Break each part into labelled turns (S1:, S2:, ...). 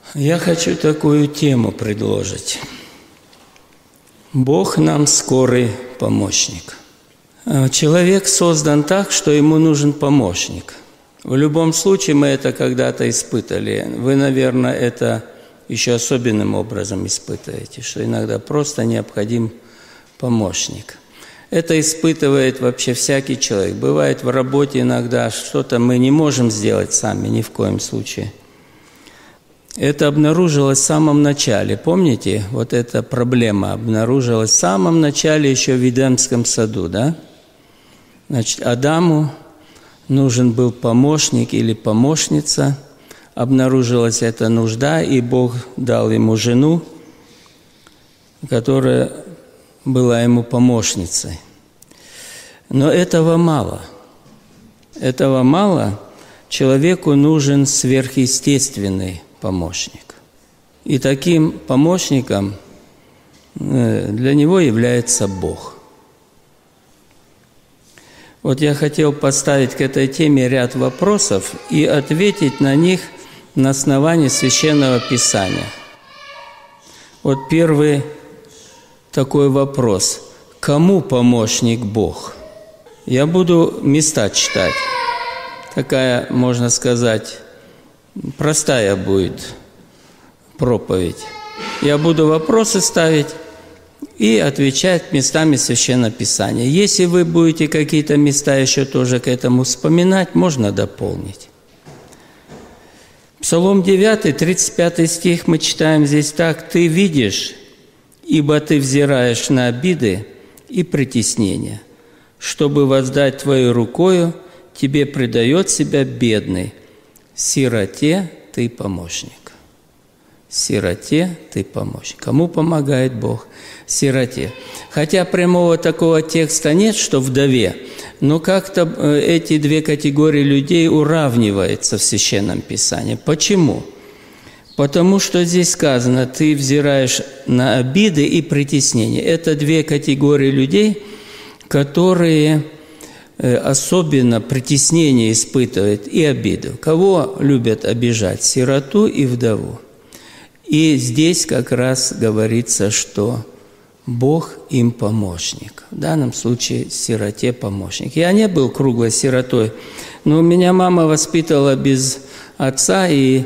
S1: Я хочу такую тему предложить. Бог нам скорый помощник. Человек создан так, что ему нужен помощник. В любом случае мы это когда-то испытали. Вы, наверное, это еще особенным образом испытываете, что иногда просто необходим помощник. Это испытывает вообще всякий человек. Бывает в работе иногда что-то мы не можем сделать сами, ни в коем случае. Это обнаружилось в самом начале. Помните, вот эта проблема обнаружилась в самом начале еще в Эдемском саду, да? Значит, Адаму нужен был помощник или помощница. Обнаружилась эта нужда, и Бог дал ему жену, которая была ему помощницей. Но этого мало. Этого мало. Человеку нужен сверхъестественный помощник. И таким помощником для него является Бог. Вот я хотел поставить к этой теме ряд вопросов и ответить на них на основании Священного Писания. Вот первый такой вопрос. Кому помощник Бог? Я буду места читать. Такая, можно сказать, простая будет проповедь. Я буду вопросы ставить и отвечать местами Священного Писания. Если вы будете какие-то места еще тоже к этому вспоминать, можно дополнить. Псалом 9, 35 стих мы читаем здесь так. «Ты видишь, ибо ты взираешь на обиды и притеснения, чтобы воздать твоей рукою, тебе предает себя бедный. Сироте ты помощник». Сироте ты помощник. Кому помогает Бог? Сироте. Хотя прямого такого текста нет, что вдове, но как-то эти две категории людей уравниваются в Священном Писании. Почему? Потому что здесь сказано, ты взираешь на обиды и притеснения. Это две категории людей, которые особенно притеснение испытывают и обиду. Кого любят обижать? Сироту и вдову. И здесь как раз говорится, что Бог им помощник. В данном случае сироте помощник. Я не был круглой сиротой, но меня мама воспитывала без отца, и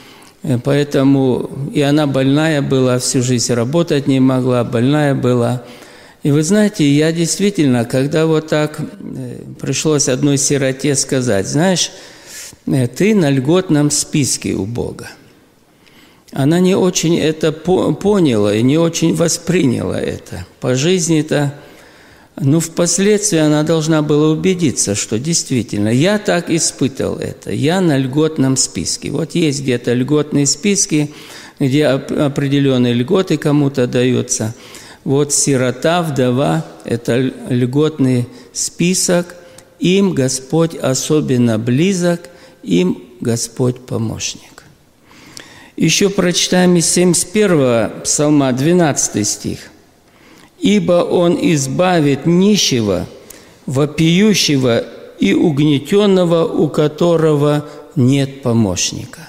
S1: поэтому и она больная была, всю жизнь работать не могла, больная была. И вы знаете, я действительно, когда вот так пришлось одной сироте сказать, знаешь, ты на льготном списке у Бога. Она не очень это поняла и не очень восприняла это. По жизни-то, впоследствии она должна была убедиться, что действительно, я так испытывал это, я на льготном списке. Вот есть где-то льготные списки, где определенные льготы кому-то даются. Вот сирота, вдова – это льготный список, им Господь особенно близок, им Господь помощник. Еще прочитаем из 71-го Псалма, 12 стих. «Ибо Он избавит нищего, вопиющего и угнетенного, у которого нет помощника».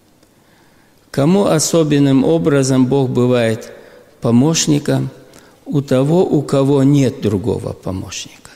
S1: Кому особенным образом Бог бывает помощником? У того, у кого нет другого помощника.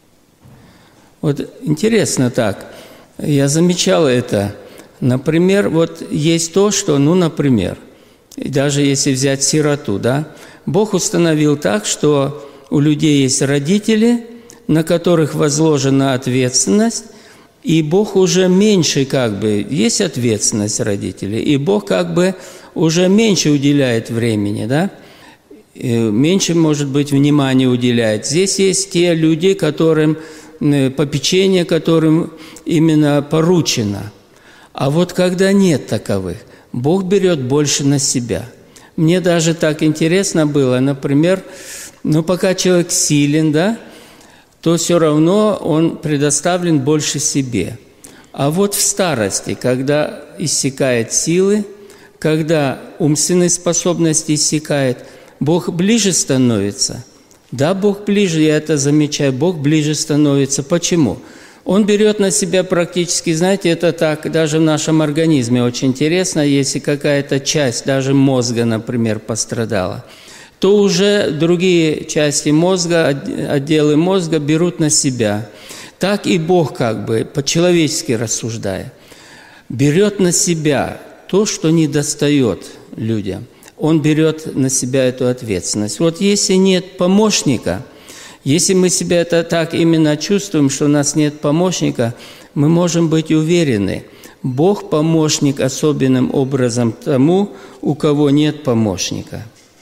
S1: Вот интересно так, я замечал это. Например, вот есть то, что, например, даже если взять сироту, да, Бог установил так, что у людей есть родители, на которых возложена ответственность, и Бог уже меньше есть ответственность родителей, и Бог уже меньше уделяет времени, да, и меньше, может быть, внимания уделяет. Здесь есть те люди, которым попечение, которым именно поручено. А вот когда нет таковых, Бог берет больше на себя. Мне даже так интересно было, например, пока человек силен, да, то все равно он предоставлен больше себе. А вот в старости, когда иссякает силы, когда умственные способности иссякают, Бог ближе становится. Да, Бог ближе, я это замечаю, Бог ближе становится. Почему? Он берет на себя практически, знаете, это так, даже в нашем организме очень интересно, если какая-то часть, даже мозга, например, пострадала, то уже другие части мозга, отделы мозга берут на себя. Так и Бог, как бы, по-человечески рассуждая, берет на себя то, что недостает людям. Он берет на себя эту ответственность. Вот если нет помощника, если мы себя это так именно чувствуем, что у нас нет помощника, мы можем быть уверены, Бог помощник особенным образом тому, у кого нет помощника.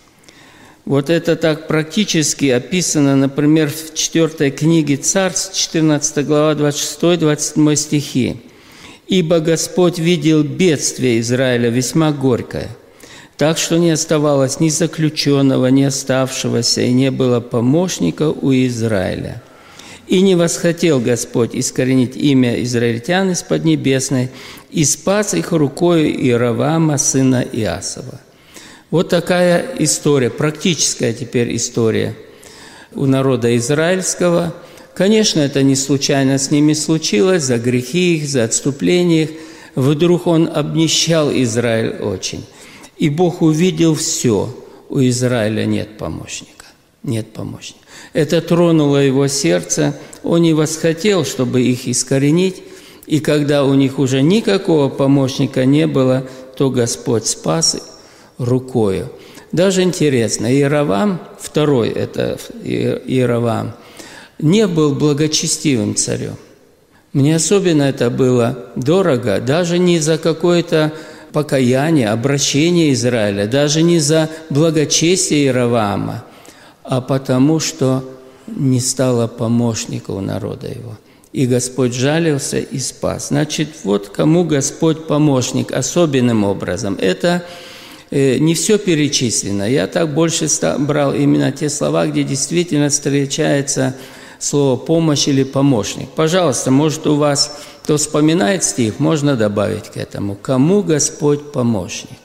S1: Вот это так практически описано, например, в 4 книге Царств, 14 глава, 26-27 стихи. «Ибо Господь видел бедствие Израиля весьма горькое, так что не оставалось ни заключенного, ни оставшегося, и не было помощника у Израиля. И не восхотел Господь искоренить имя израильтян из Поднебесной, и спас их рукою Иеровоама, сына Иасова». Вот такая история, практическая теперь история у народа израильского. Конечно, это не случайно с ними случилось, за грехи их, за отступление их. Вдруг он обнищал Израиль очень. И Бог увидел все. У Израиля нет помощника. Нет помощника. Это тронуло его сердце. Он не восхотел, чтобы их искоренить. И когда у них уже никакого помощника не было, то Господь спас их рукою. Даже интересно, Иеровоам, второй, это Иеровоам, не был благочестивым царем. Мне особенно это было дорого, даже не за какое-то покаяние, обращение Израиля, даже не за благочестие Иеровоама, а потому что не стало помощника у народа его. И Господь жалился и спас. Значит, вот кому Господь помощник особенным образом. Это не все перечислено. Я так больше брал именно те слова, где действительно встречается слово «помощь» или «помощник». Пожалуйста, может, у вас, кто вспоминает стих, можно добавить к этому. Кому Господь помощник?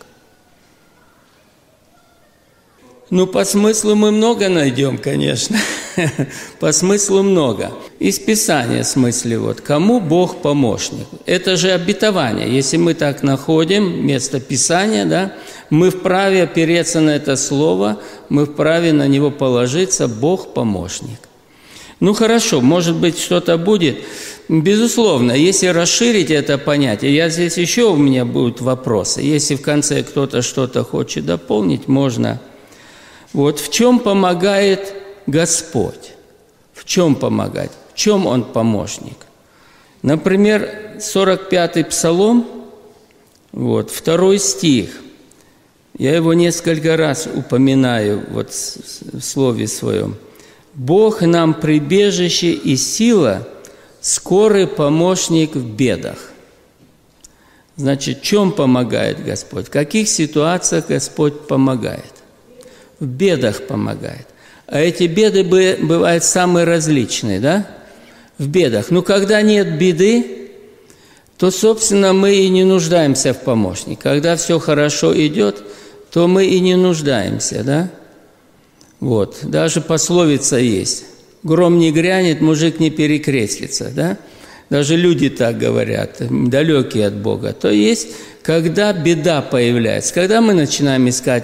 S1: Ну, по смыслу мы много найдем, конечно. По смыслу много. Из Писания в смысле вот. Кому Бог помощник? Это же обетование. Если мы так находим место Писания, да, мы вправе опереться на это слово, мы вправе на него положиться. Бог помощник. Ну, хорошо, может быть, что-то будет. Безусловно, если расширить это понятие, здесь еще у меня будут вопросы. Если в конце кто-то что-то хочет дополнить, можно. Вот в чем помогает Господь? В чем помогать? В чем Он помощник? Например, 45-й Псалом, вот, 2 стих. Я его несколько раз упоминаю вот в слове своем. «Бог нам прибежище и сила, скорый помощник в бедах». Значит, в чем помогает Господь? В каких ситуациях Господь помогает? В бедах помогает. А эти беды бывают самые различные, да? В бедах. Но когда нет беды, то, собственно, мы и не нуждаемся в помощнике. Когда все хорошо идет, то мы и не нуждаемся, да? Вот. Даже пословица есть. Гром не грянет, мужик не перекрестится, да? Даже люди так говорят, далекие от Бога. То есть, когда беда появляется, когда мы начинаем искать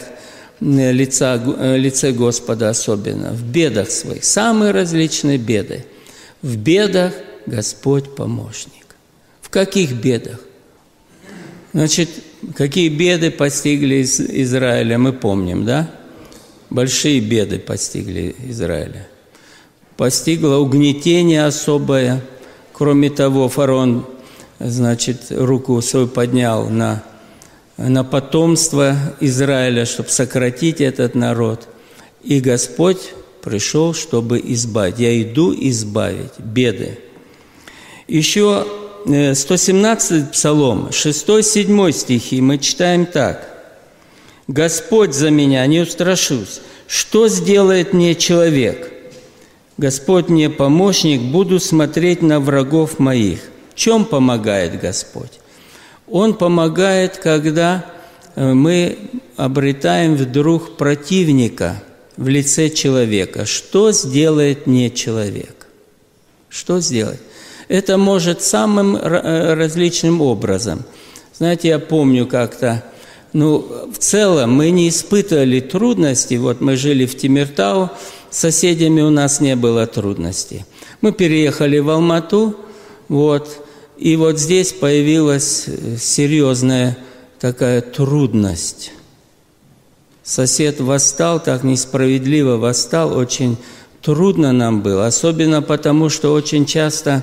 S1: лице Господа особенно, в бедах своих, самые различные беды. В бедах Господь помощник. В каких бедах? Значит, какие беды постигли Израиля, мы помним, да? Большие беды постигли Израиля. Постигло угнетение особое. Кроме того, фараон, значит, руку свою поднял на потомство Израиля, чтобы сократить этот народ. И Господь пришел, чтобы избавить. Я иду избавить беды. Еще 117-й Псалом, 6-7 стихи мы читаем так. «Господь за меня, не устрашусь. Что сделает мне человек? Господь мне помощник, буду смотреть на врагов моих». В чем помогает Господь? Он помогает, когда мы обретаем вдруг противника в лице человека. Что сделает мне человек? Что сделать? Это может самым различным образом. Знаете, я помню как-то, в целом мы не испытывали трудностей. Вот мы жили в Темиртау, с соседями у нас не было трудностей. Мы переехали в Алмату, и вот здесь появилась серьезная такая трудность. Сосед восстал, так несправедливо восстал, очень трудно нам было, особенно потому, что очень часто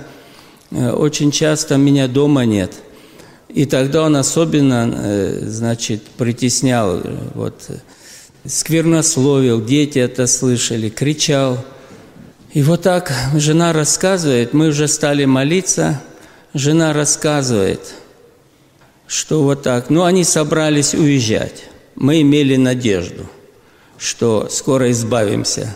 S1: меня дома нет. И тогда он особенно, притеснял, сквернословил, дети это слышали, кричал. И вот так жена рассказывает, мы уже стали молиться, жена рассказывает, что вот так, они собрались уезжать. Мы имели надежду, что скоро избавимся.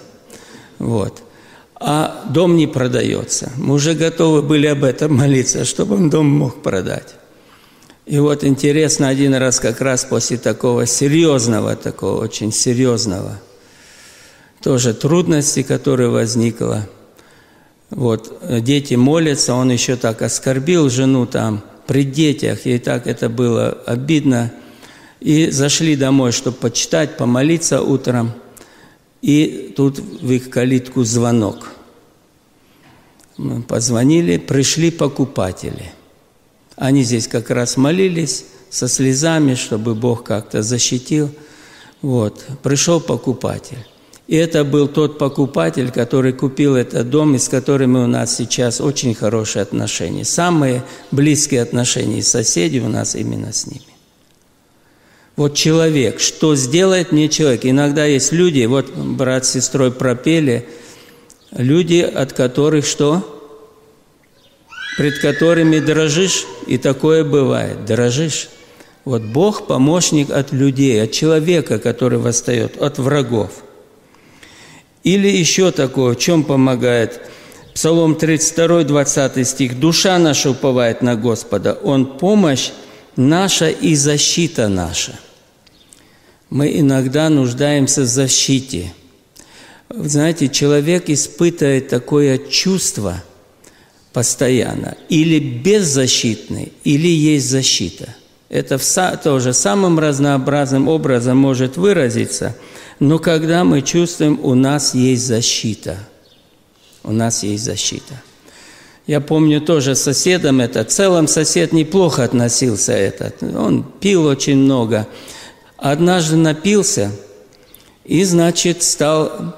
S1: А дом не продается. Мы уже готовы были об этом молиться, чтобы он дом мог продать. И вот интересно, один раз как раз после такого очень серьезного, тоже трудности, которая возникла. Дети молятся, он еще так оскорбил жену там при детях, ей так это было обидно. И зашли домой, чтобы почитать, помолиться утром. И тут в их калитку звонок. Мы позвонили, пришли покупатели. Они здесь как раз молились со слезами, чтобы Бог как-то защитил. Пришел покупатель. И это был тот покупатель, который купил этот дом, и с которым у нас сейчас очень хорошие отношения. Самые близкие отношения соседей у нас именно с ними. Человек, что сделает мне человек? Иногда есть люди, брат с сестрой пропели, люди, от которых что? Пред которыми дрожишь, и такое бывает, дрожишь. Бог помощник от людей, от человека, который восстает, от врагов. Или еще такое, в чем помогает? Псалом 32, 20 стих. «Душа наша уповает на Господа, Он помощь наша и защита наша». Мы иногда нуждаемся в защите. Вы знаете, человек испытывает такое чувство постоянно. Или беззащитный, или есть защита. Это тоже самым разнообразным образом может выразиться. Но когда мы чувствуем, у нас есть защита. У нас есть защита. Я помню тоже с соседом в целом сосед неплохо относился Он пил очень много. Однажды напился и, стал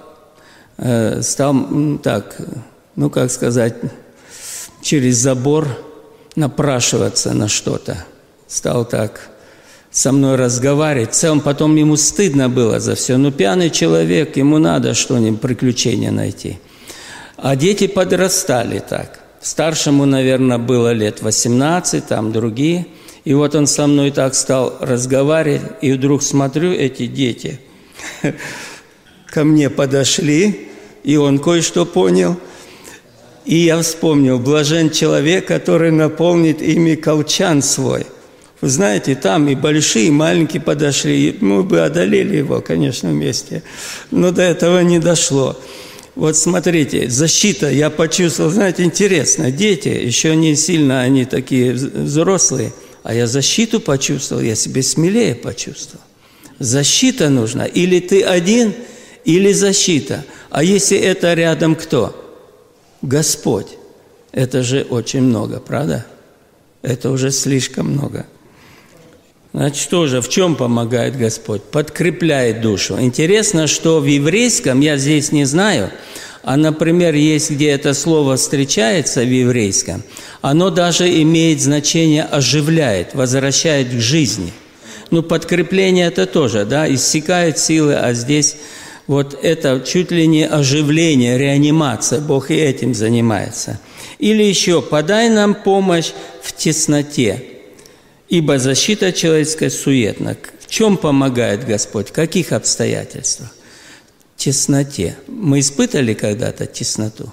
S1: через забор напрашиваться на что-то. Стал так со мной разговаривать. В целом потом ему стыдно было за все. Пьяный человек, ему надо что-нибудь, приключения найти. А дети подрастали так. Старшему, наверное, было лет 18, там другие. И он со мной так стал разговаривать, и вдруг смотрю, эти дети ко мне подошли, и он кое-что понял. И я вспомнил, блажен человек, который наполнит ими колчан свой. Вы знаете, там и большие, и маленькие подошли, мы бы одолели его, конечно, вместе, но до этого не дошло. Смотрите, защита, я почувствовал, знаете, интересно, дети, еще не сильно они такие взрослые, а я защиту почувствовал, я себя смелее почувствовал. Защита нужна. Или ты один, или защита. А если это рядом кто? Господь. Это же очень много, правда? Это уже слишком много. Значит, что же, в чем помогает Господь? Подкрепляет душу. Интересно, что в еврейском, я здесь не знаю, а, например, есть, где это слово встречается в еврейском, оно даже имеет значение «оживляет», «возвращает к жизни». Подкрепление это тоже, иссякают силы, а здесь это чуть ли не оживление, реанимация, Бог и этим занимается. Или еще «подай нам помощь в тесноте, ибо защита человеческая суетна». В чем помогает Господь? В каких обстоятельствах? В тесноте. Мы испытывали когда-то тесноту?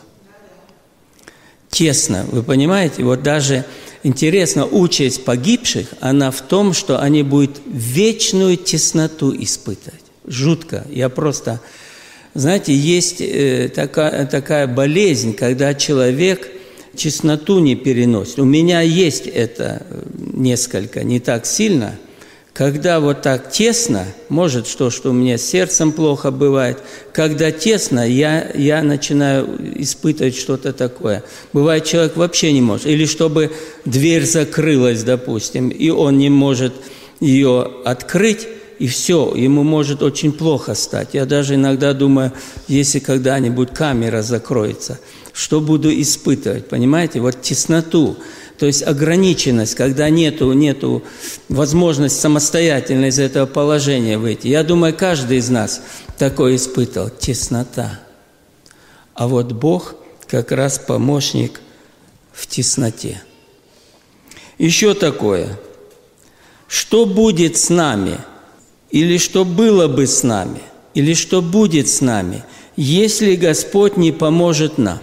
S1: Тесно, вы понимаете? Даже интересно, участь погибших, она в том, что они будут вечную тесноту испытывать. Жутко. Я просто... Знаете, есть такая болезнь, когда человек чесноту не переносит. У меня есть это несколько, не так сильно. Когда вот так тесно, может, что у меня с сердцем плохо бывает, когда тесно, я начинаю испытывать что-то такое. Бывает, человек вообще не может. Или чтобы дверь закрылась, допустим, и он не может ее открыть, и все, ему может очень плохо стать. Я даже иногда думаю, если когда-нибудь камера закроется, что буду испытывать, понимаете? Вот тесноту. То есть ограниченность, когда нету возможности самостоятельно из этого положения выйти. Я думаю, каждый из нас такое испытывал. Теснота. А вот Бог как раз помощник в тесноте. Еще такое. Что будет с нами? Или что было бы с нами? Или что будет с нами, если Господь не поможет нам?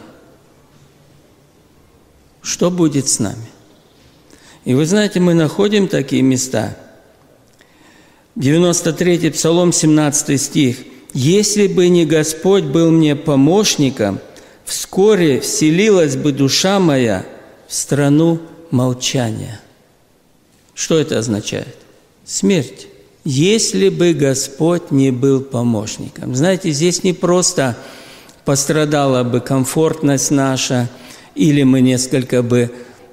S1: Что будет с нами? И вы знаете, мы находим такие места. 93-й Псалом, 17 стих. «Если бы не Господь был мне помощником, вскоре вселилась бы душа моя в страну молчания». Что это означает? Смерть. Если бы Господь не был помощником. Знаете, здесь не просто пострадала бы комфортность наша, или мы несколько бы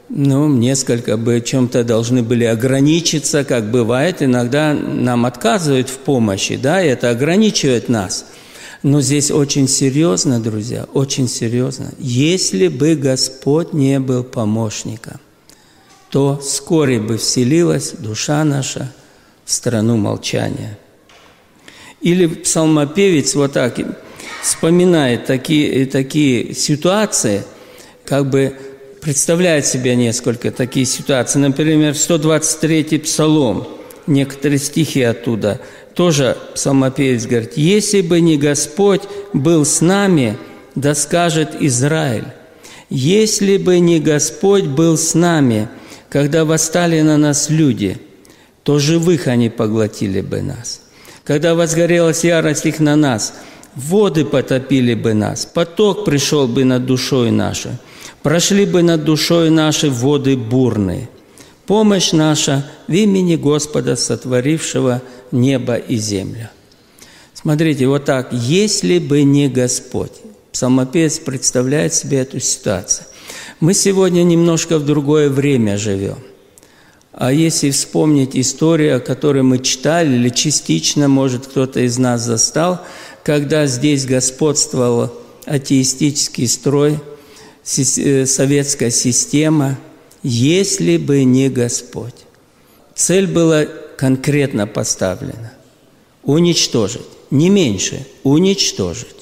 S1: чем-то должны были ограничиться, как бывает, иногда нам отказывают в помощи, да, и это ограничивает нас. Но здесь очень серьезно, друзья, очень серьезно. Если бы Господь не был помощником, то вскоре бы вселилась душа наша в страну молчания. Или псалмопевец вот так вспоминает такие ситуации, как бы представляет себе несколько такие ситуации. Например, 123-й Псалом, некоторые стихи оттуда. Тоже псалмопевец говорит: «Если бы не Господь был с нами, да скажет Израиль, если бы не Господь был с нами, когда восстали на нас люди, то живых они поглотили бы нас. Когда возгорелась ярость их на нас, воды потопили бы нас, поток пришел бы над душой нашей, прошли бы над душой нашей воды бурные. Помощь наша в имени Господа, сотворившего небо и землю». Смотрите, вот так. «Если бы не Господь». Псалмопевец представляет себе эту ситуацию. Мы сегодня немножко в другое время живем. А если вспомнить историю, о которой мы читали, или частично, может, кто-то из нас застал, когда здесь господствовал атеистический строй, советская система, если бы не Господь. Цель была конкретно поставлена – уничтожить, не меньше, уничтожить.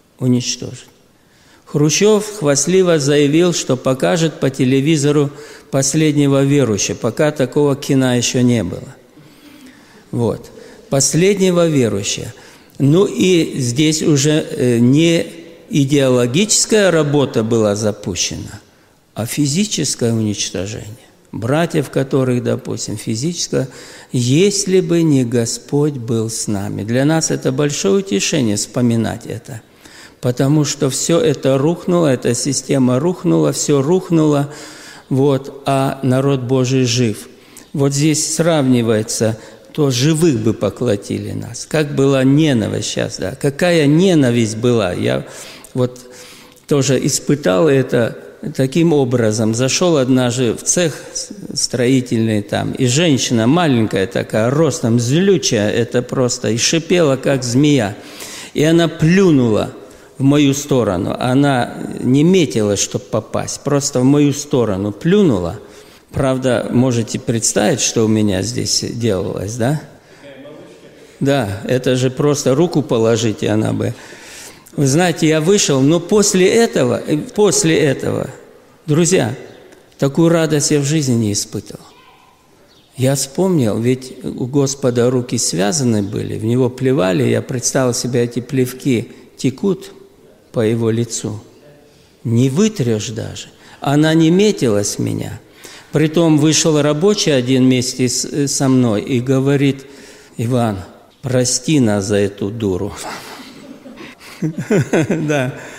S1: Хрущев хвастливо заявил, что покажет по телевизору «Последнего верующего», пока такого кино еще не было. Вот. «Последнего верующего». Ну и здесь уже не идеологическая работа была запущена, а физическое уничтожение. Братьев, которых, допустим, физическое, если бы не Господь был с нами. Для нас это большое утешение вспоминать это, потому что все это рухнуло, эта система рухнула, все рухнуло, вот, а народ Божий жив. Вот здесь сравнивается, то живых бы поглотили нас. Как была ненависть сейчас, да? Какая ненависть была. Я вот тоже испытал это таким образом. Зашел однажды в цех строительный там, и женщина маленькая такая, ростом злючая, это просто, и шипела, как змея. И она плюнула в мою сторону. Она не метила, чтобы попасть, просто в мою сторону плюнула. Правда, можете представить, что у меня здесь делалось, да? Да, это же просто руку положить, и она бы... Вы знаете, я вышел, но после этого, друзья, такую радость я в жизни не испытывал. Я вспомнил, ведь у Господа руки связаны были, в Него плевали, я представил себе, эти плевки текут по Его лицу. Не вытрешь даже. Она не метилась в меня. Притом вышел рабочий один вместе со мной и говорит: «Иван, прости нас за эту дуру». Да.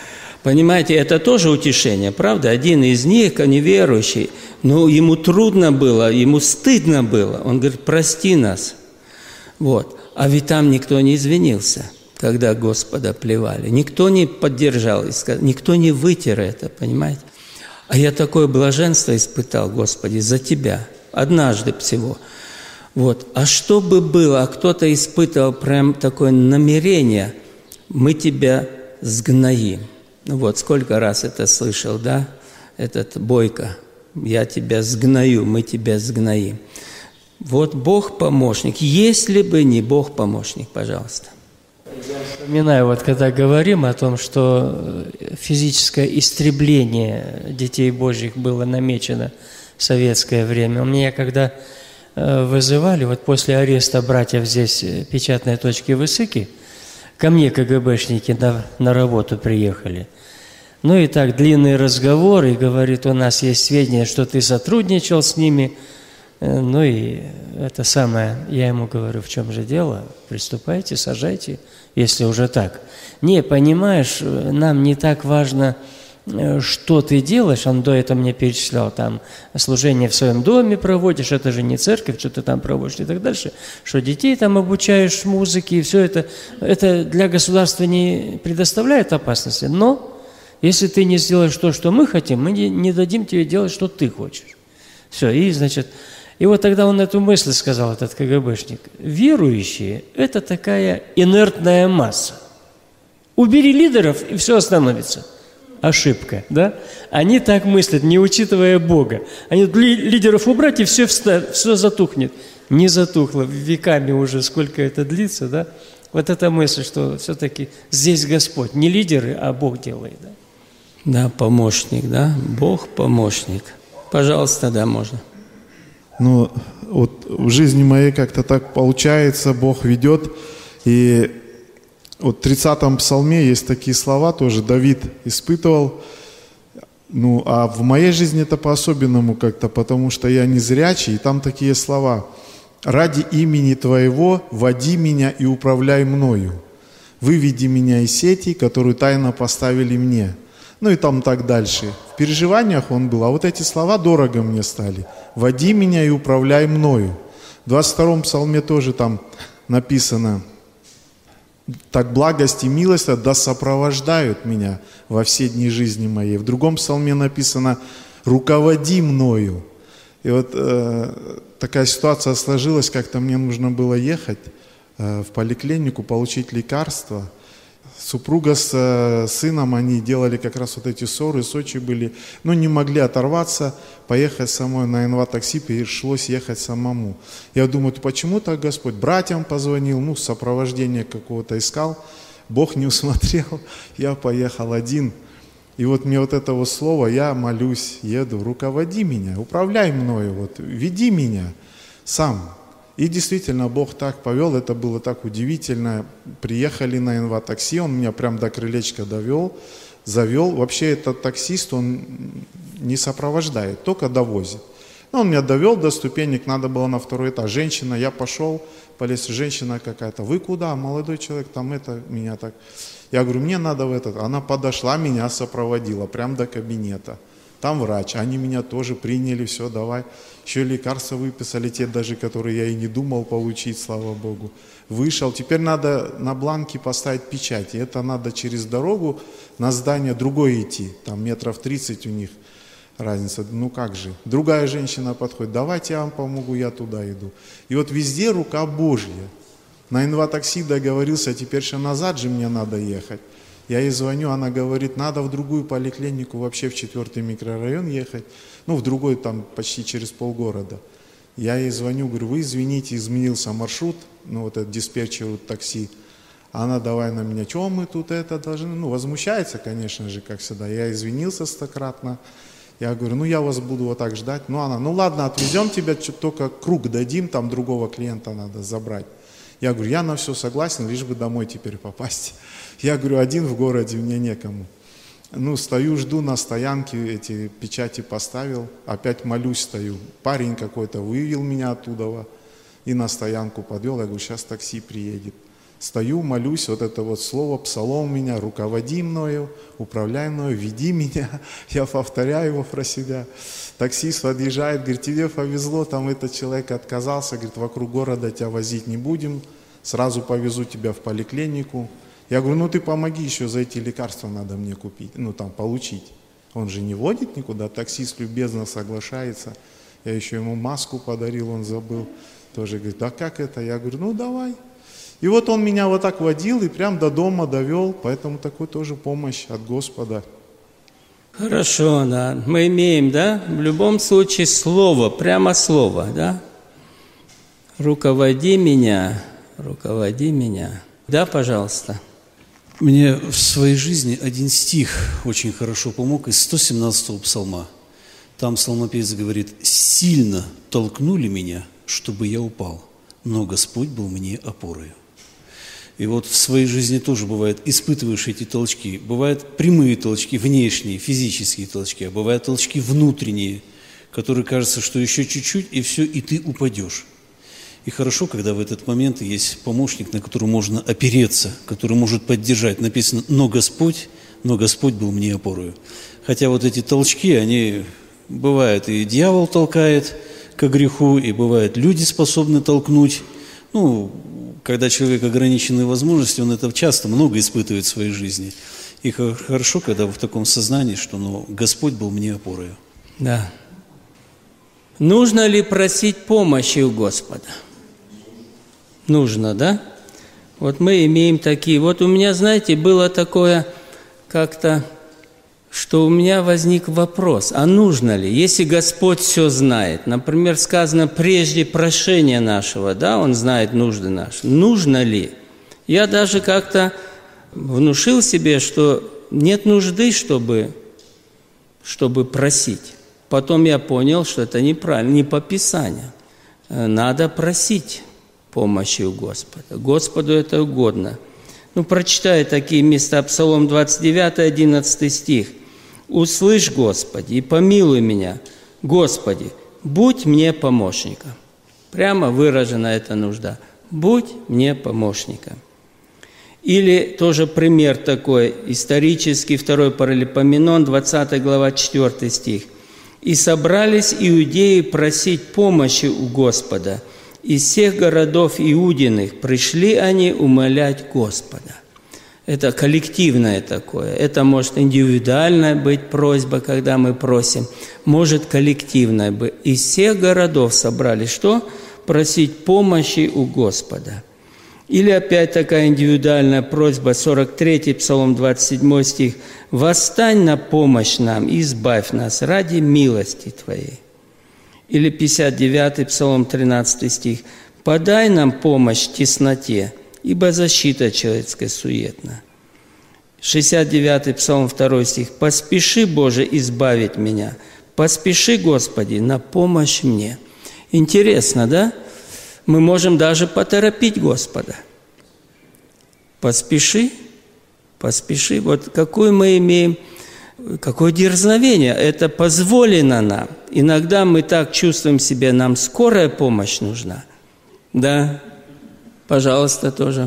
S1: Понимаете, это тоже утешение, правда? Один из них, неверующий, но ему трудно было, ему стыдно было. Он говорит, прости нас. Вот. А ведь там никто не извинился, когда Господа плевали. Никто не поддержал, никто не вытер это, понимаете? А я такое блаженство испытал, Господи, за Тебя. Однажды всего. Вот. А что бы было, а кто-то испытывал прям такое намерение, мы Тебя сгноим. Ну вот, сколько раз это слышал, да, этот Бойко. Я тебя сгною, мы тебя сгноим. Вот Бог помощник. Если бы не Бог помощник, пожалуйста.
S2: Я вспоминаю, вот когда говорим о том, что физическое истребление детей Божьих было намечено в советское время. У меня когда вызывали, вот после ареста братьев здесь печатной точки в Исыке, ко мне КГБшники на работу приехали. Ну и так, длинный разговор, и говорит, у нас есть сведения, что ты сотрудничал с ними. Ну и это самое, я ему говорю, в чем же дело? Приступайте, сажайте, если уже так. Не, понимаешь, нам не так важно, что ты делаешь. Он до этого мне перечислял, там, служение в своем доме проводишь, это же не церковь, что ты там проводишь и так дальше, что детей там обучаешь музыке, и все это для государства не предоставляет опасности, но если ты не сделаешь то, что мы хотим, мы не дадим тебе делать, что ты хочешь. Все, и, значит, и вот тогда он эту мысль сказал, этот КГБшник. Верующие – это такая инертная масса. Убери лидеров, и все остановится. Ошибка, да? Они так мыслят, не учитывая Бога. Они лидеров убрать, и все затухнет. Не затухло, веками уже сколько это длится, да? Вот эта мысль, что все-таки здесь Господь, не лидеры, а Бог делает, да?
S1: Да, помощник, да? Бог помощник. Пожалуйста, да, можно.
S3: Ну, вот в жизни моей как-то так получается, Бог ведет. И вот в 30-м псалме есть такие слова, тоже Давид испытывал. Ну, а в моей жизни это по-особенному как-то, потому что я незрячий, и там такие слова. «Ради имени Твоего води меня и управляй мною. Выведи меня из сети, которую тайно поставили мне». Ну и там так дальше. В переживаниях он был, а вот эти слова дорого мне стали. «Води меня и управляй мною». В 22-м псалме тоже там написано: «Так благость и милость да сопровождают меня во все дни жизни моей». В другом псалме написано: «Руководи мною». И вот такая ситуация сложилась, как-то мне нужно было ехать в поликлинику, получить лекарства. Супруга с сыном, они делали как раз вот эти ссоры, в Сочи были, но не могли оторваться, поехать самой на НВ-такси, пришлось ехать самому. Я думаю, почему так Господь? Братьям позвонил, ну, сопровождение какого-то искал, Бог не усмотрел, я поехал один. И вот мне вот это вот слово, я молюсь, еду, руководи меня, управляй мною, вот, веди меня сам. И действительно, Бог так повел, это было так удивительно. Приехали на НВ-такси, он меня прям до крылечка завел. Вообще этот таксист, он не сопровождает, только довозит. Ну, он меня довел до ступенек, надо было на второй этаж. Женщина, я пошел, полез, женщина какая-то. Вы куда, молодой человек, там это, меня так. Я говорю, мне надо в этот. Она подошла, меня сопроводила, прям до кабинета. Там врач, они меня тоже приняли, все, давай. Еще лекарства выписали, те даже, которые я и не думал получить, слава Богу. Вышел, теперь надо на бланке поставить печать. И это надо через дорогу на здание другое идти. Там метров 30 у них разница. Ну как же. Другая женщина подходит, давайте я вам помогу, я туда иду. И вот везде рука Божья. На НВ-такси договорился, а теперь же назад же мне надо ехать. Я ей звоню, она говорит, надо в другую поликлинику, вообще в 4-й микрорайон ехать, ну в другой там почти через полгорода. Я ей звоню, говорю, вы извините, изменился маршрут, ну вот этот диспетчер такси. Она давай на меня, что мы тут это должны, ну возмущается, конечно же, как всегда. Я извинился стократно, я говорю, ну я вас буду вот так ждать. Ну она, ну ладно, отвезем тебя, только круг дадим, там другого клиента надо забрать. Я говорю, я на все согласен, лишь бы домой теперь попасть. Я говорю, один в городе, мне некому. Ну, стою, жду на стоянке, эти печати поставил, опять молюсь, стою. Парень какой-то вывел меня оттуда и на стоянку подвел. Я говорю, сейчас такси приедет. Стою, молюсь, вот это вот слово, псалом у меня, руководи мною, управляй мною, веди меня. Я повторяю его про себя. Таксист подъезжает, говорит, тебе повезло, там этот человек отказался, говорит, вокруг города тебя возить не будем, сразу повезу тебя в поликлинику. Я говорю, ну ты помоги, еще за эти лекарства надо мне купить, получить. Он же не водит никуда, таксист любезно соглашается. Я еще ему маску подарил, он забыл. Тоже говорит, да как это? Я говорю, ну давай. И вот он меня вот так водил и прям до дома довел, поэтому такой тоже помощь от Господа.
S1: Хорошо, да. Мы имеем, да, в любом случае слово, прямо слово, да. Руководи меня, руководи меня. Да, пожалуйста.
S4: Мне в своей жизни один стих очень хорошо помог из 117-го псалма. Там псалмопевец говорит, «Сильно толкнули меня, чтобы я упал, но Господь был мне опорой». И вот в своей жизни тоже бывает, испытываешь эти толчки. Бывают прямые толчки, внешние, физические толчки, а бывают толчки внутренние, которые кажется, что еще чуть-чуть, и все, и ты упадешь. И хорошо, когда в этот момент есть помощник, на которого можно опереться, который может поддержать. Написано но Господь был мне опорою». Хотя вот эти толчки, они бывают, и дьявол толкает ко греху, и бывают люди способны толкнуть. Когда человек ограниченные возможности, он это часто много испытывает в своей жизни. И хорошо, когда в таком сознании, что Господь был мне опорой.
S1: Да. Нужно ли просить помощи у Господа? Нужно, да? Вот мы имеем такие. Вот у меня, знаете, было такое как-то, что у меня возник вопрос, а нужно ли, если Господь все знает, например, сказано, прежде прошения нашего, да, Он знает нужды наши, нужно ли? Я даже как-то внушил себе, что нет нужды, чтобы просить. Потом я понял, что это неправильно, не по Писанию. Надо просить помощи у Господа. Господу это угодно. Прочитай такие места, Псалом 29, 11 стих. «Услышь, Господи, и помилуй меня, Господи, будь мне помощником». Прямо выражена эта нужда. «Будь мне помощником». Или тоже пример такой, исторический, 2 Паралипоменон, 20 глава, 4 стих. «И собрались иудеи просить помощи у Господа. Из всех городов иудиных пришли они умолять Господа». Это коллективное такое. Это может индивидуальная быть просьба, когда мы просим. Может коллективная быть. Из всех городов собрались что? Просить помощи у Господа. Или опять такая индивидуальная просьба, 43-й Псалом, 27 стих. «Восстань на помощь нам и избавь нас ради милости Твоей». Или 59-й Псалом, 13 стих. «Подай нам помощь в тесноте, ибо защита человеческая суетна». 69-й Псалом, 2 стих. «Поспеши, Боже, избавить меня, поспеши, Господи, на помощь мне». Интересно, да? Мы можем даже поторопить Господа. Поспеши, поспеши. Вот какое мы имеем, какое дерзновение. Это позволено нам. Иногда мы так чувствуем себя, нам скорая помощь нужна. Да? Пожалуйста, тоже.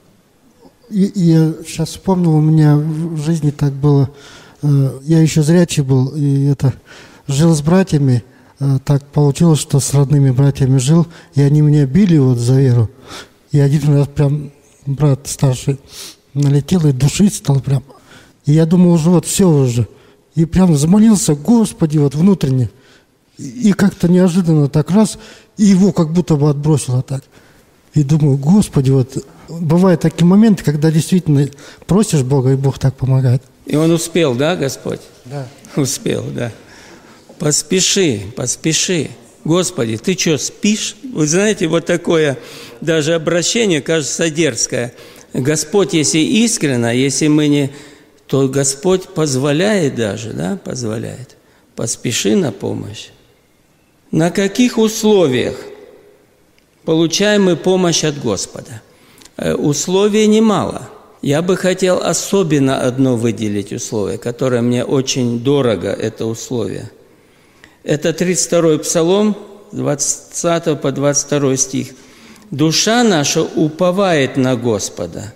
S5: Я сейчас вспомнил, у меня в жизни так было. Я еще зрячий был, и жил с братьями. Так получилось, что с родными братьями жил, и они меня били за веру. И один раз прям брат старший налетел и душить стал прям. И я думал, уже все уже. И прям замолился, Господи, внутренне. И как-то неожиданно так раз, и его как будто бы отбросило так. И думаю, Господи, бывают такие моменты, когда действительно просишь Бога, и Бог так помогает.
S1: И он успел, да, Господь?
S5: Да.
S1: Успел, да. Поспеши, поспеши. Господи, ты что, спишь? Вы знаете, такое даже обращение, кажется, дерзкое. Господь, если искренно, если мы не... то Господь позволяет даже, да, позволяет. Поспеши на помощь. На каких условиях получаем мы помощь от Господа? Условий немало. Я бы хотел особенно одно выделить условие, которое мне очень дорого, это условие. Это 32-й Псалом, 20 по 22 стих. Душа наша уповает на Господа.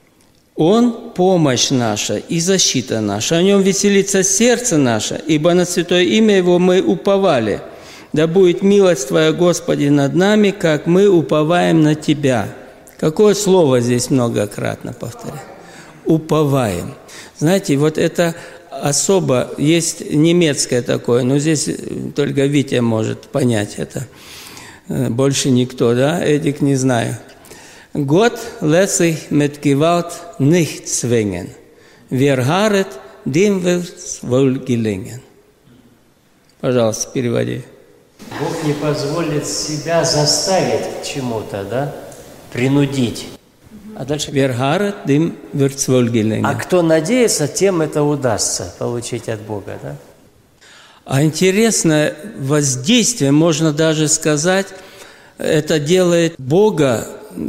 S1: Он – помощь наша и защита наша. О Нем веселится сердце наше, ибо на святое имя Его мы уповали. Да будет милость Твоя, Господи, над нами, как мы уповаем на Тебя». Какое слово здесь многократно повторяю? Уповаем. Знаете, вот это особо, есть немецкое такое, но здесь только Витя может понять это. Больше никто, да? Эдик не знаю. Gott lässt sich mit Gewalt nicht zwingen. Wer harret, dem wird's wohl gelingen. Пожалуйста, переводи.
S2: Бог не позволит себя заставить к чему-то, да? Принудить. А дальше...
S1: Wer harret, dem wird's wohl gelingen.
S2: А кто надеется, тем это удастся получить от Бога, да?
S1: А интересное воздействие, можно даже сказать, это делает Бога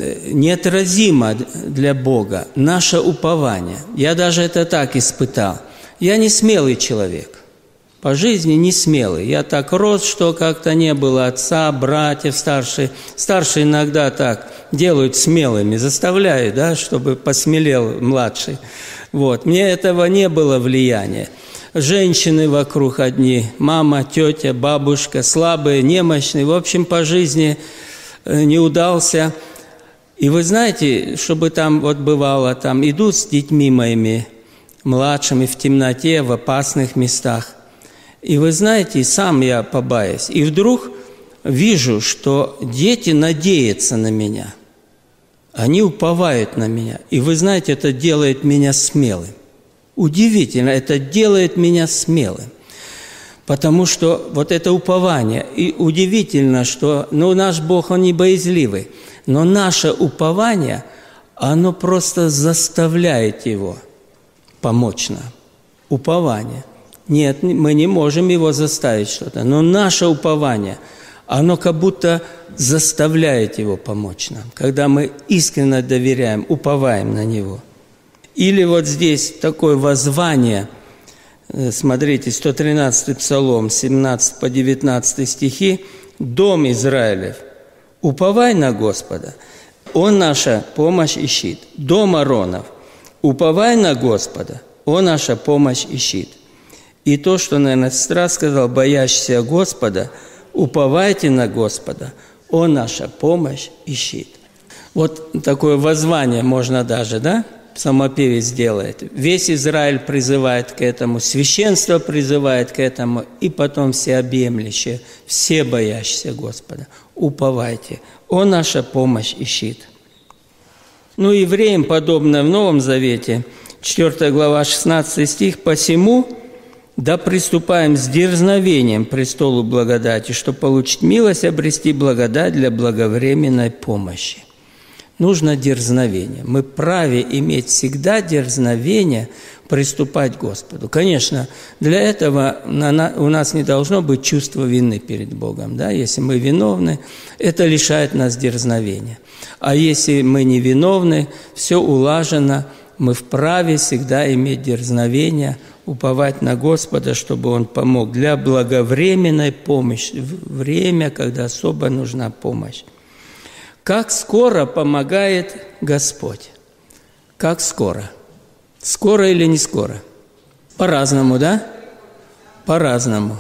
S1: неотразимо для Бога, наше упование. Я даже это так испытал. Я не смелый человек, по жизни не смелый. Я так рос, что как-то не было отца, братьев, старшие. Старшие иногда так делают смелыми, заставляют, да, чтобы посмелел младший. Вот. Мне этого не было влияния. Женщины вокруг одни, мама, тетя, бабушка, слабые, немощные. В общем, по жизни не удался. И вы знаете, чтобы там вот бывало, там идут с детьми моими младшими в темноте, в опасных местах. И вы знаете, сам я побаюсь. И вдруг вижу, что дети надеются на меня. Они уповают на меня. И вы знаете, это делает меня смелым. Удивительно, это делает меня смелым. Потому что вот это упование. И удивительно, что наш Бог, Он не боязливый. Но наше упование, оно просто заставляет Его помочь нам. Упование. Нет, мы не можем Его заставить что-то. Но наше упование, оно как будто заставляет Его помочь нам. Когда мы искренне доверяем, уповаем на Него. Или вот здесь такое воззвание. Смотрите, 113-й Псалом, 17 по 19 стихи. «Дом Израилев, уповай на Господа, Он наша помощь и щит. Дом Аронов, уповай на Господа, Он наша помощь и щит». И то, что, наверное, сестра сказала, боящийся Господа, уповайте на Господа, Он наша помощь и щит. Вот такое воззвание можно даже, да? Псалмопевец делает. Весь Израиль призывает к этому, священство призывает к этому, и потом всеобъемлющие, все боящиеся Господа. Уповайте, Он наша помощь и щит. Ну, евреям подобно в Новом Завете, 4 глава, 16 стих, «Посему да приступаем с дерзновением к престолу благодати, чтобы получить милость, обрести благодать для благовременной помощи». Нужно дерзновение. Мы праве иметь всегда дерзновение приступать к Господу. Конечно, для этого у нас не должно быть чувства вины перед Богом. Да? Если мы виновны, это лишает нас дерзновения. А если мы не виновны, все улажено, мы вправе всегда иметь дерзновение, уповать на Господа, чтобы Он помог для благовременной помощи, время, когда особо нужна помощь. Как скоро помогает Господь? Как скоро? Скоро или не скоро? По-разному, да? По-разному.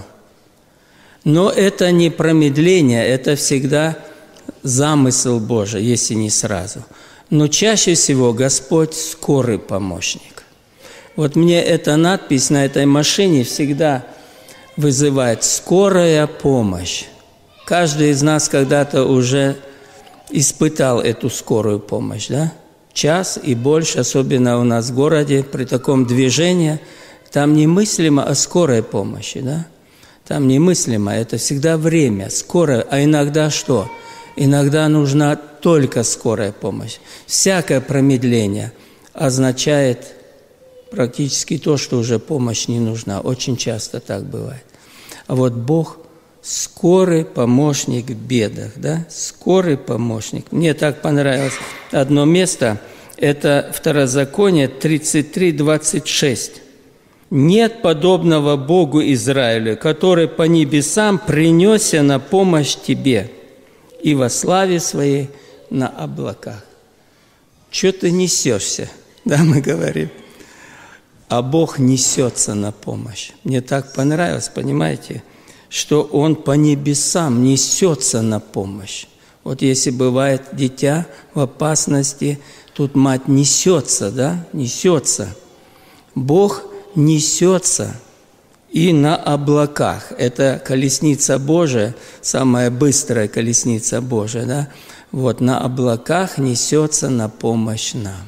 S1: Но это не промедление, это всегда замысел Божий, если не сразу. Но чаще всего Господь скорый помощник. Вот мне эта надпись на этой машине всегда вызывает «скорая помощь». Каждый из нас когда-то уже испытал эту скорую помощь, да? Час и больше, особенно у нас в городе, при таком движении, там немыслимо о скорой помощи, да? Там немыслимо, это всегда время, скорая, а иногда что? Иногда нужна только скорая помощь. Всякое промедление означает практически то, что уже помощь не нужна. Очень часто так бывает. А вот Бог скорый помощник в бедах, да? Скорый помощник. Мне так понравилось одно место, это Второзаконие 33:26. «Нет подобного Богу Израилю, который по небесам принесся на помощь тебе, и во славе своей на облаках. Что ты несешься? Да, мы говорим. А Бог несется на помощь. Мне так понравилось, понимаете, что Он по небесам несется на помощь. Вот если бывает дитя в опасности, тут мать несется, да, несется. Бог несется и на облаках. Это колесница Божия, самая быстрая колесница Божия, да. Вот на облаках несется на помощь нам.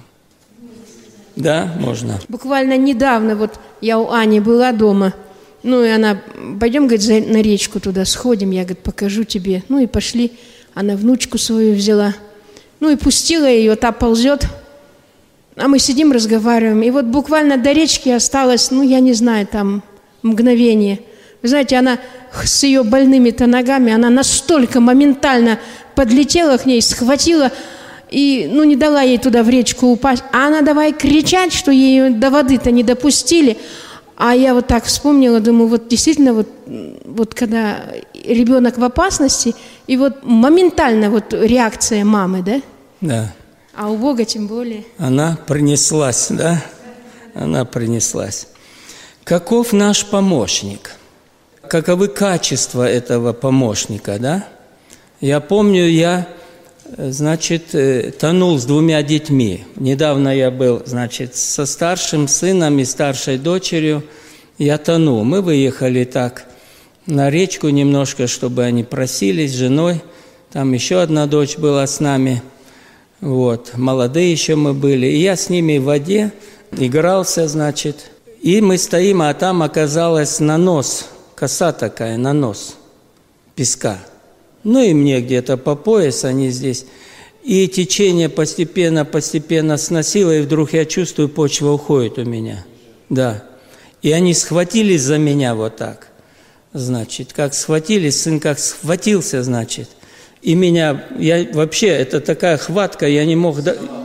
S1: Да, можно.
S6: Буквально недавно вот я у Ани была дома, ну и она, пойдем, говорит, на речку туда сходим, я, говорит, покажу тебе. Ну и пошли, она внучку свою взяла, ну и пустила ее, та ползет, а мы сидим, разговариваем. И вот буквально до речки осталось, ну я не знаю, там мгновение. Вы знаете, она с ее больными-то ногами, она настолько моментально подлетела к ней, схватила, и, ну, не дала ей туда в речку упасть. А она давай кричать, что ее до воды-то не допустили. А я вот так вспомнила, думаю, вот действительно, вот когда ребенок в опасности, и вот моментально вот реакция мамы, да?
S1: Да.
S6: А у Бога тем более.
S1: Она принеслась, да? Она принеслась. Каков наш помощник? Каковы качества этого помощника, да? Я помню, значит, тонул с 2 детьми. Недавно я был, значит, со старшим сыном и старшей дочерью. Я тонул. Мы выехали так на речку немножко, чтобы они просились с женой. Там еще одна дочь была с нами. Вот. Молодые еще мы были. И я с ними в воде игрался, значит. И мы стоим, а там оказалось нанос, коса такая, нанос песка. Ну и мне где-то по пояс, они здесь. И течение постепенно сносило, и вдруг я чувствую, почва уходит у меня. Да. И они схватились за меня вот так. Значит, как схватились, сын как схватился, значит. И вообще, это такая хватка, я не мог.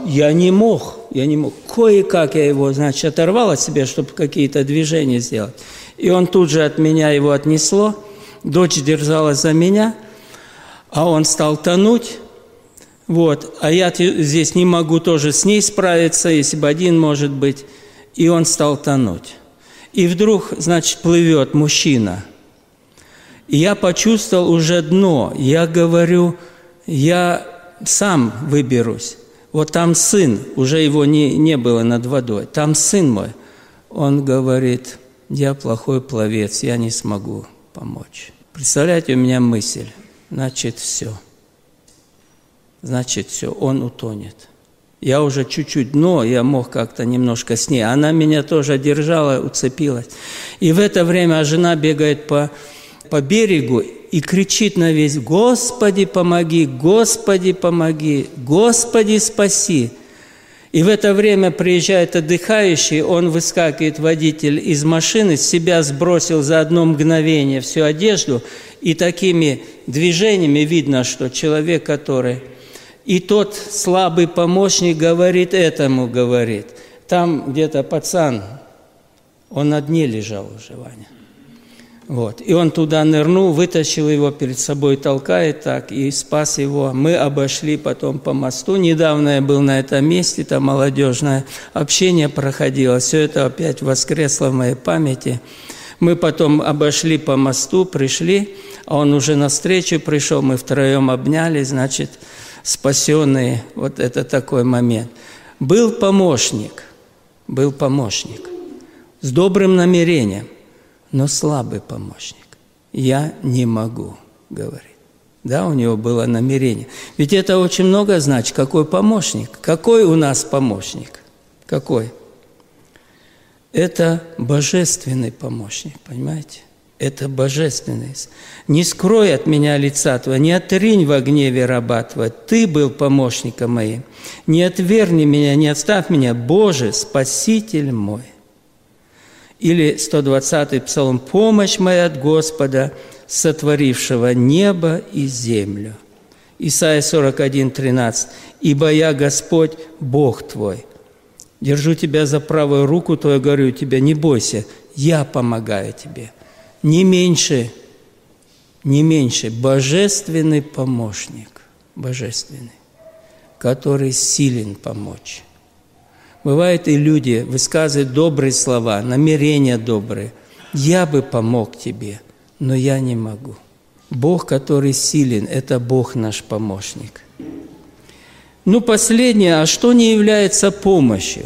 S1: Кое-как я его, значит, оторвал от себя, чтобы какие-то движения сделать. И он тут же от меня его отнесло. Дочь держалась за меня. А он стал тонуть, вот, а я здесь не могу тоже с ней справиться, если бы один, может быть, и он стал тонуть. И вдруг, значит, плывет мужчина, и я почувствовал уже дно, я говорю, я сам выберусь. Вот там сын, уже его не было над водой, там сын мой. Он говорит, я плохой пловец, я не смогу помочь. Представляете, у меня мысль. Значит, все. Значит, все, он утонет. Я уже чуть-чуть дно, я мог как-то немножко с ней. Она меня тоже держала, уцепилась. И в это время жена бегает по берегу и кричит на весь: «Господи, помоги! Господи, помоги! Господи, спаси!» И в это время приезжает отдыхающий, он выскакивает, водитель, из машины, с себя сбросил за одно мгновение всю одежду, и такими движениями видно, что человек, который... И тот слабый помощник говорит, там где-то пацан, он на дне лежал уже, Ваня. Вот. И он туда нырнул, вытащил его перед собой, толкает так, и спас его. Мы обошли потом по мосту. Недавно я был на этом месте, там молодежное общение проходило. Все это опять воскресло в моей памяти. Мы потом обошли по мосту, пришли, а он уже навстречу пришел, мы втроем обнялись, значит, спасенные. Вот это такой момент. Был помощник с добрым намерением, но слабый помощник. Я не могу, говорит. Да, у него было намерение. Ведь это очень много значит. Какой помощник? Какой у нас помощник? Какой? Это божественный помощник, понимаете? Это божественный. Не скрой от меня лица твоего, не отринь во гневе раба твоего. Ты был помощником моим. Не отвергни меня, не оставь меня, Боже, Спаситель мой. Или 120-й псалом. «Помощь моя от Господа, сотворившего небо и землю». Исайя 41:13. «Ибо я Господь, Бог твой. Держу тебя за правую руку твою, говорю тебе, не бойся, я помогаю тебе». Не меньше, божественный помощник, божественный. который силен помочь. Бывает, и люди высказывают добрые слова, намерения добрые. Я бы помог тебе, но я не могу. Бог, который силен, это Бог наш помощник. Ну, последнее, а что не является помощью?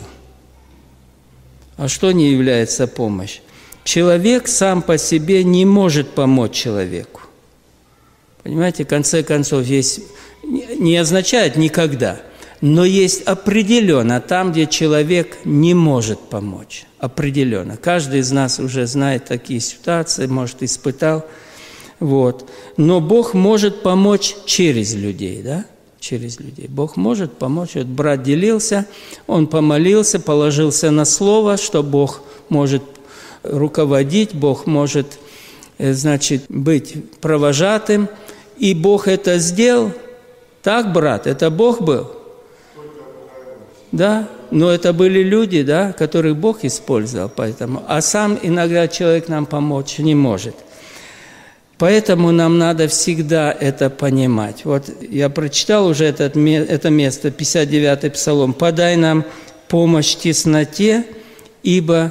S1: А что не является помощью? Человек сам по себе не может помочь человеку. Понимаете, в конце концов, есть, не означает никогда, но есть определенно там, где человек не может помочь. Определенно. Каждый из нас уже знает такие ситуации, может, испытал. Вот. Но Бог может помочь через людей, да? Через людей. Бог может помочь. Вот брат делился, он помолился, положился на слово, что Бог может руководить, Бог может, значит, быть провожатым. И Бог это сделал. Так, брат, это Бог был? Да, но это были люди, да, которых Бог использовал, поэтому. А сам иногда человек нам помочь не может. Поэтому нам надо всегда это понимать. Вот я прочитал уже это место, 59-й Псалом. «Подай нам помощь в тесноте, ибо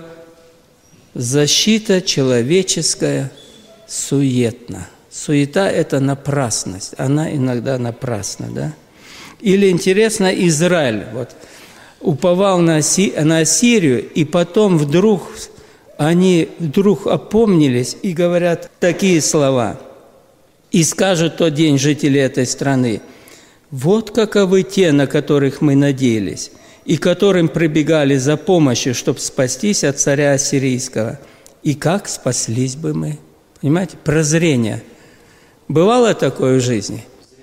S1: защита человеческая суетна». Суета – это напрасность, она иногда напрасна, да? Или интересно, Израиль вот, уповал на Ассирию, и потом они вдруг опомнились и говорят такие слова. «И скажут тот день жители этой страны, вот каковы те, на которых мы надеялись, и которым прибегали за помощью, чтобы спастись от царя ассирийского. И как спаслись бы мы?» Понимаете, прозрение. Бывало такое в жизни?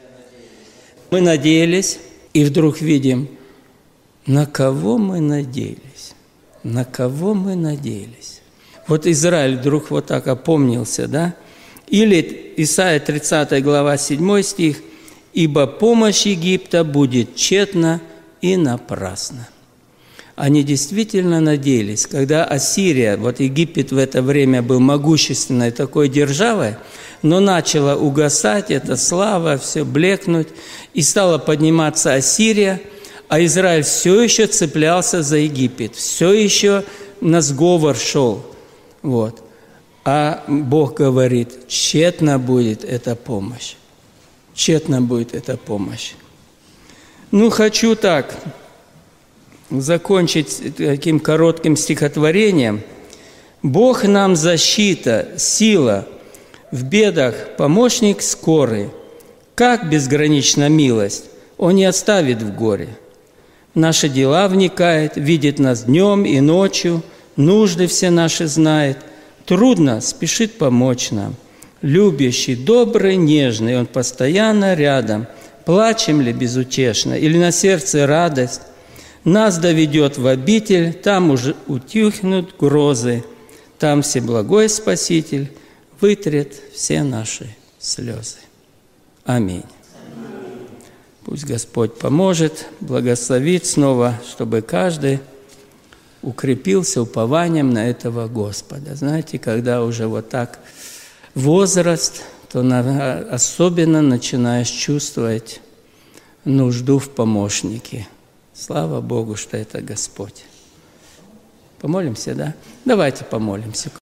S1: Мы надеялись, и вдруг видим, на кого мы надеялись? На кого мы надеялись? Вот Израиль вдруг вот так опомнился, да? Или Исайя 30 глава 7 стих, «Ибо помощь Египта будет тщетна и напрасна». Они действительно надеялись, когда Ассирия, вот Египет в это время был могущественной такой державой, но начала угасать эта слава, все блекнуть, и стала подниматься Ассирия, а Израиль все еще цеплялся за Египет, все еще на сговор шел. Вот. А Бог говорит, тщетна будет эта помощь. Тщетна будет эта помощь. Ну, хочу так закончить таким коротким стихотворением. «Бог нам защита, сила, в бедах помощник скорый. Как безгранична милость, Он не оставит в горе. В наши дела вникает, видит нас днем и ночью, нужды все наши знает. Трудно, спешит помочь нам. Любящий, добрый, нежный, Он постоянно рядом. Плачем ли безутешно, или на сердце радость? Нас доведет в обитель, там уже утихнут грозы. Там Всеблагой Спаситель вытрет все наши слезы. Аминь. Пусть Господь поможет, благословит снова, чтобы каждый укрепился упованием на этого Господа. Знаете, когда уже вот так возраст, то особенно начинаешь чувствовать нужду в помощнике. Слава Богу, что это Господь. Помолимся, да? Давайте помолимся.